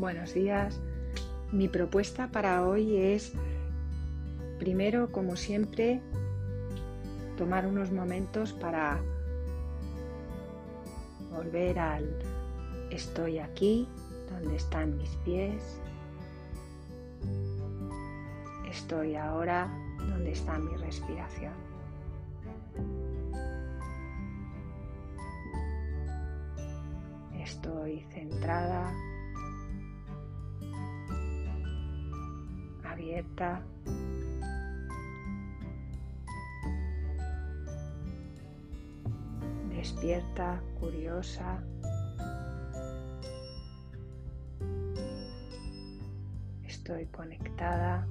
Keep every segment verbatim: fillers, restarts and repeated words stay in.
buenos días. Mi propuesta para hoy es, primero, como siempre, tomar unos momentos para volver al estoy aquí, donde están mis pies. Estoy ahora, donde está mi respiración. Estoy centrada, abierta, despierta, curiosa. Estoy conectada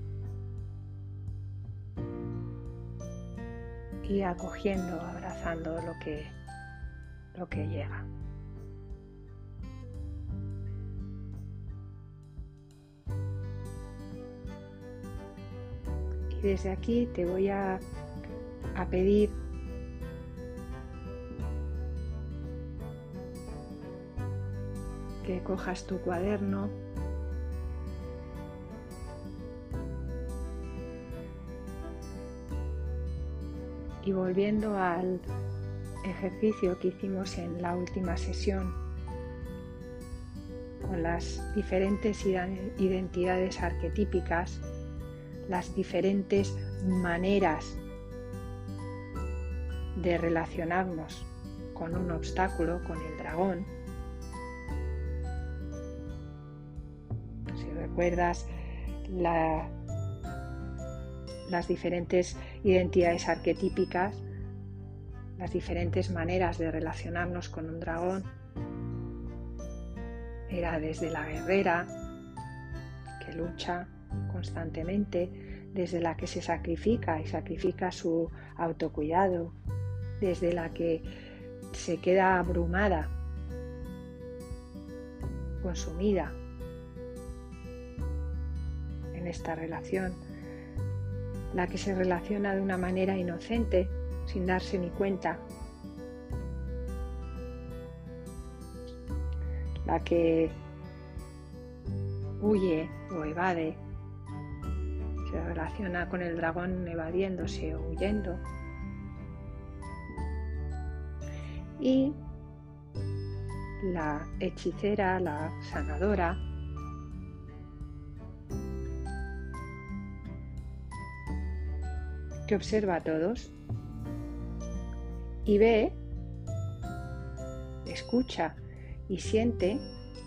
y acogiendo, abrazando lo que, lo que llega. Y desde aquí te voy a, a pedir que cojas tu cuaderno y, volviendo al ejercicio que hicimos en la última sesión con las diferentes identidades arquetípicas, las diferentes maneras de relacionarnos con un obstáculo, con el dragón. Si recuerdas la, las diferentes identidades arquetípicas, las diferentes maneras de relacionarnos con un dragón, era desde la guerrera, que lucha constantemente, desde la que se sacrifica y sacrifica su autocuidado, desde la que se queda abrumada, consumida en esta relación, la que se relaciona de una manera inocente, sin darse ni cuenta, la que huye o evade, se relaciona con el dragón evadiéndose o huyendo, y la hechicera, la sanadora, que observa a todos y ve, escucha y siente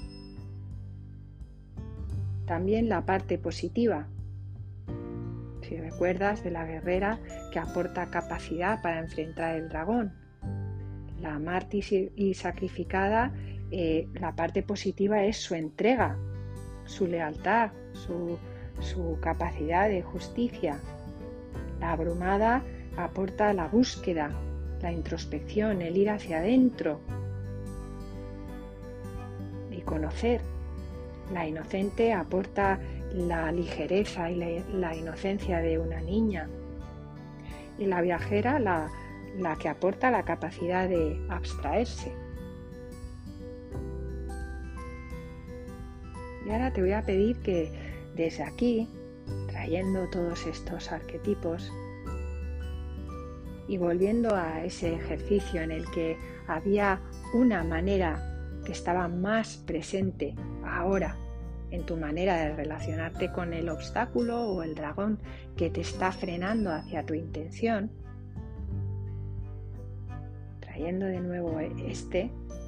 también la parte positiva. Si recuerdas, de la guerrera, que aporta capacidad para enfrentar el dragón. La mártir y sacrificada, eh, la parte positiva es su entrega, su lealtad, su, su capacidad de justicia. La abrumada aporta la búsqueda, la introspección, el ir hacia adentro y conocer. La inocente aporta la ligereza y la, la inocencia de una niña. Y la viajera, la, la que aporta la capacidad de abstraerse. Y ahora te voy a pedir que desde aquí, trayendo todos estos arquetipos y volviendo a ese ejercicio en el que había una manera que estaba más presente ahora en tu manera de relacionarte con el obstáculo o el dragón que te está frenando hacia tu intención, trayendo de nuevo este,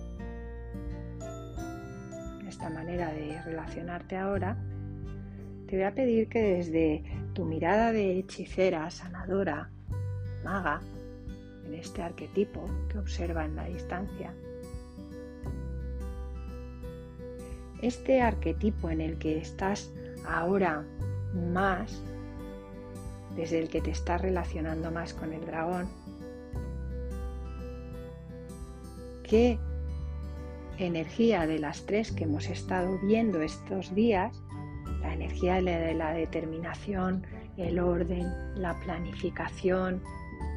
esta manera de relacionarte ahora, te voy a pedir que desde tu mirada de hechicera, sanadora, maga, en este arquetipo que observa en la distancia, este arquetipo en el que estás ahora más, desde el que te estás relacionando más con el dragón, ¿qué energía de las tres que hemos estado viendo estos días, la energía de la determinación, el orden, la planificación,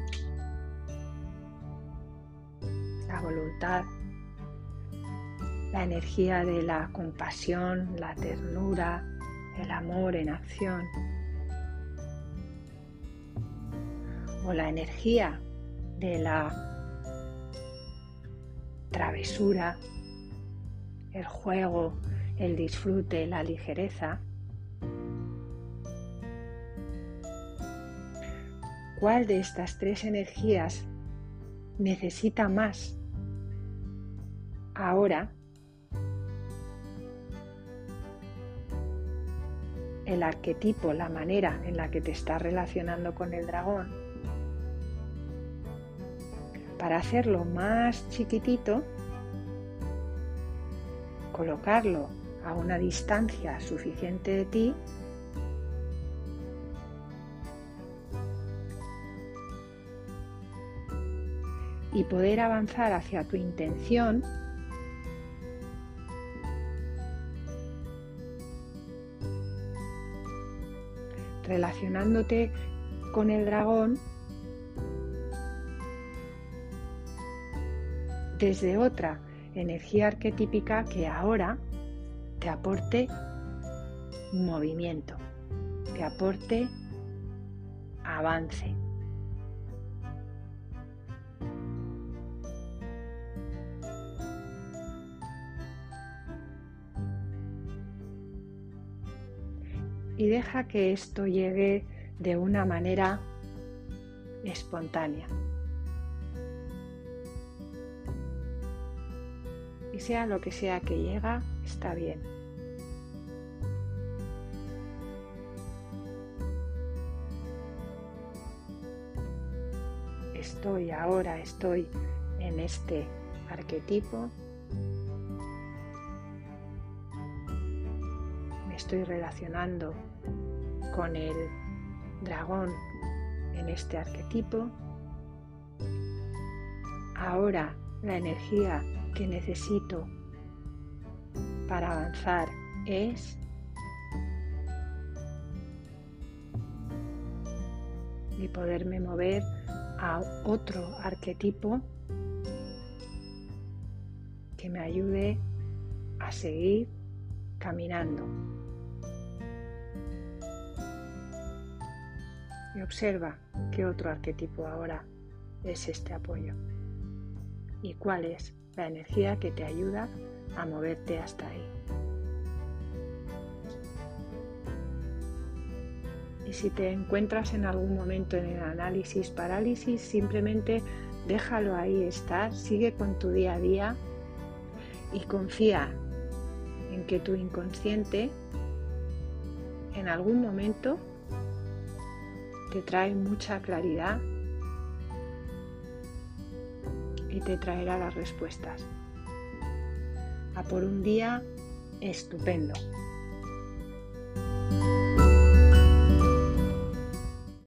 la voluntad, la energía de la compasión, la ternura, el amor en acción, o la energía de la travesura, el juego, el disfrute, la ligereza. ¿Cuál de estas tres energías necesita más ahora el arquetipo, la manera en la que te estás relacionando con el dragón? Para hacerlo más chiquitito, colocarlo a una distancia suficiente de ti y poder avanzar hacia tu intención relacionándote con el dragón desde otra energía arquetípica que ahora te aporte movimiento, te aporte avance. Y deja que esto llegue de una manera espontánea. Y sea lo que sea que llega, está bien. Estoy ahora, estoy en este arquetipo. Me estoy relacionando con el dragón en este arquetipo. Ahora la energía que necesito para avanzar es y poderme mover a otro arquetipo que me ayude a seguir caminando. Y observa qué otro arquetipo ahora es este apoyo y cuál es la energía que te ayuda a moverte hasta ahí. Y si te encuentras en algún momento en el análisis parálisis, simplemente déjalo ahí estar, sigue con tu día a día y confía en que tu inconsciente en algún momento te trae mucha claridad y te traerá las respuestas. A por un día estupendo.